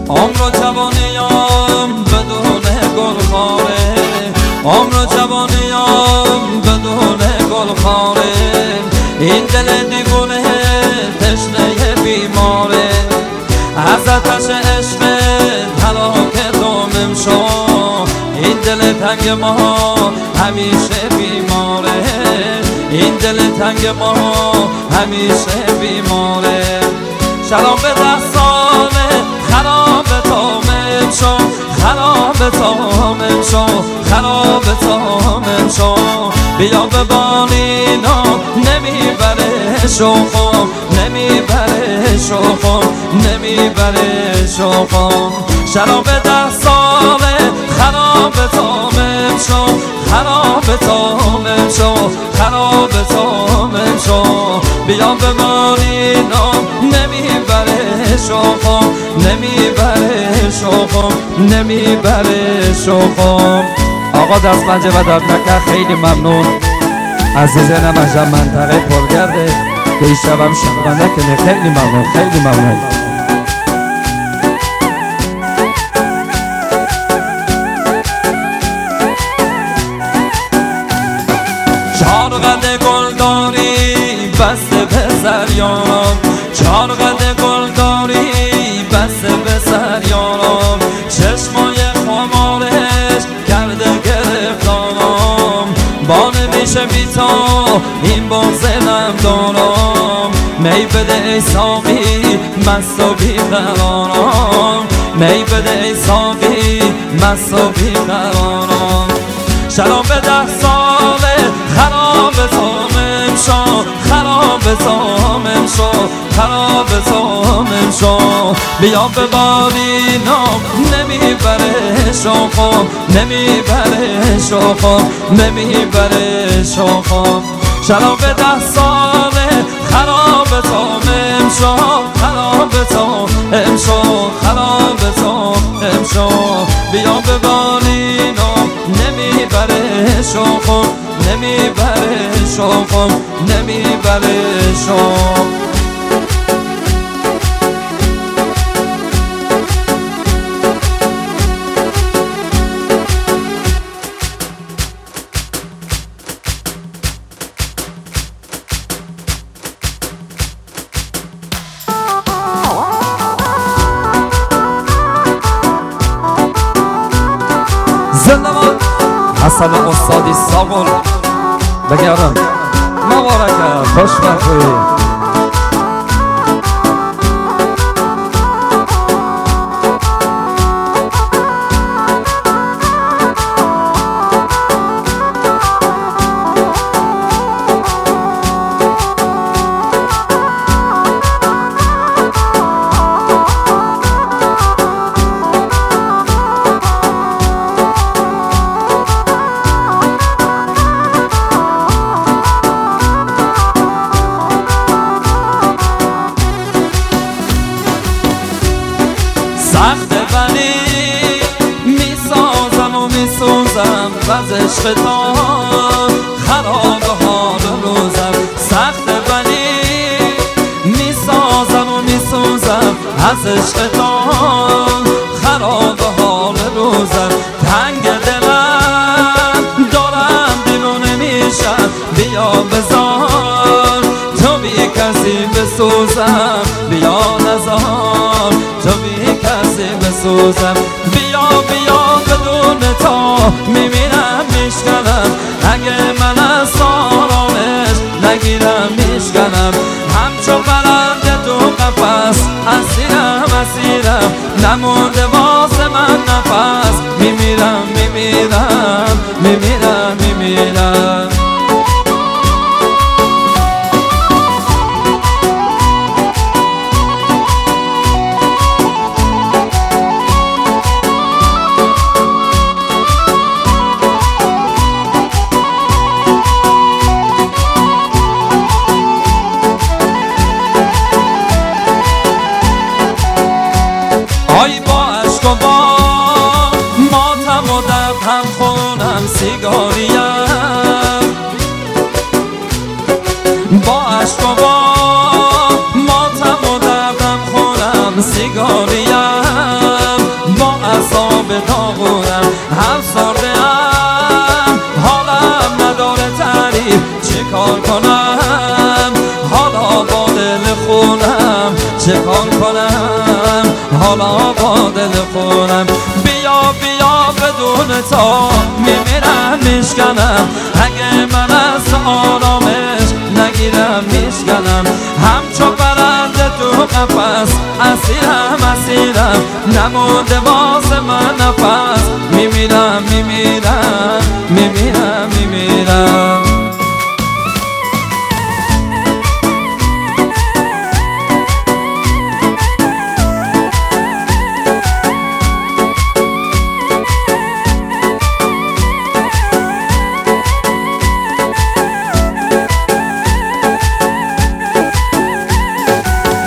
عمر و جوانیم بدون گلخاره، عمر و جوانیم بدون گلخاره، این دل دیوونه تشنه بیماره، از آتش عشق هلاک دومم شو، این دل تنگ ما همیشه بیماره، این دل تنگ ما همیشه بیماره. شراب 10 ساله خراب تامم شو، خراب تامم شو، خراب تامم شو، بیا به بالینا نمیبره شوخم، نمیبره شوخم، نمیبره شوخم. شراب 10 ساله خراب تامم شو، خراب تامم شو، خراب تامم شو، بیا به بالینا نمیبره شوخم، نمیبره شوخم، نمیبره شوخم. آقا دست پنجه و درد نکرد، خیلی ممنون. عزیزانم از منطقه پرگرده که این شبم شنونده کنه، خیلی ممنون، خیلی ممنون. چهار قد گل داری بسته به سر یارم، چهار قد گل داری بسته به سر یارم، چشمای خمارش کرده گرفتارم، با نمیشه بی تو این بغضم دارم، می بده ای ساقی مست و بی قرارم، می بده ای ساقی مست و بی قرارم. شراب 10 ساله خراب تامم شو، خراب تامم شو، خراب تامم شو، بیا به بالینا نمیبره شوخم، نمیبره شوخم، نمیبره شوخم. شراب 10 ساله خراب تامم شو، خراب تامم شو، خراب تامم شو، بیا به بالینا نمیبره شوخم، نمیبره شوخم، نمیبره شوخم. زندباد حسن استادی ساغل بگردم مبارکه، خوشبختی. سخت ولی میسازم و میسوزم از عشق تو، خراب حال روزم. سخت ولی میسازم و میسوزم از عشق تو، خراب حال روزم. تنگ دلم دارم دیوونه میشم، بیا بذار تو بی کسی بسوزم، بیا نذار تو بی کسی بسوزم. بیا بیا بدون تو میمیرم میشکنم، اگه من از آرامش نگیرم میشکنم. همچون پرنده تو قفس اسیرم اسیرم، نمونده واسه من نفس، میمیرم میمیرم میمیرم میمیرم. آی با عشق و با ماتم و درد هم خونم سیگاریم، با عشق و با ماتم و درد هم خونم سیگاریم. آغورم هم سرده‌ام حالم نداره تعریف چه کار کنم حالا با دل خونم چه کار کنم حالا با دل خونم بیا بیا بدون تا میمیرم میشکنم اگه من از آرامش نگیرم میشکنم همچو پرنده تو قفس اسیرم نمونده واسه من نفس میمیرم